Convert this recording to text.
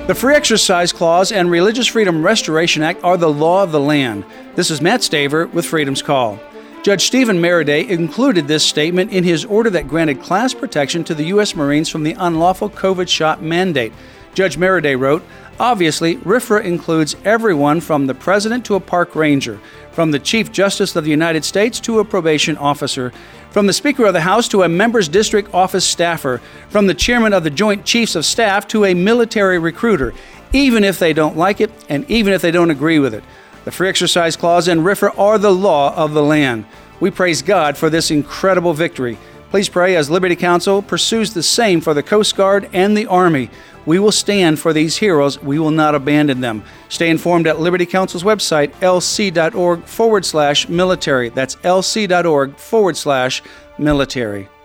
The Free Exercise Clause and Religious Freedom Restoration Act are the law of the land. This is Matt Staver with Freedom's Call. Judge Stephen Maraday included this statement in his order that granted class protection to the U.S. Marines from the unlawful COVID shot mandate. Judge Maraday wrote, "Obviously, RFRA includes everyone from the president to a park ranger, from the Chief Justice of the United States to a probation officer, from the Speaker of the House to a member's district office staffer, from the chairman of the Joint Chiefs of Staff to a military recruiter, even if they don't like it and even if they don't agree with it. The Free Exercise Clause and RFRA are the law of the land." We praise God for this incredible victory. Please pray as Liberty Counsel pursues the same for the Coast Guard and the Army. We will stand for these heroes. We will not abandon them. Stay informed at Liberty Counsel's website, lc.org/military. That's lc.org/military.